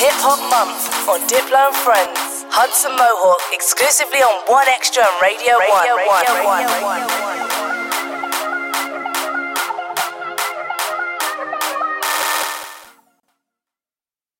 Hip Hop Month on Diplo and Friends. Hudson Mohawk exclusively on 1Xtra and Radio 1.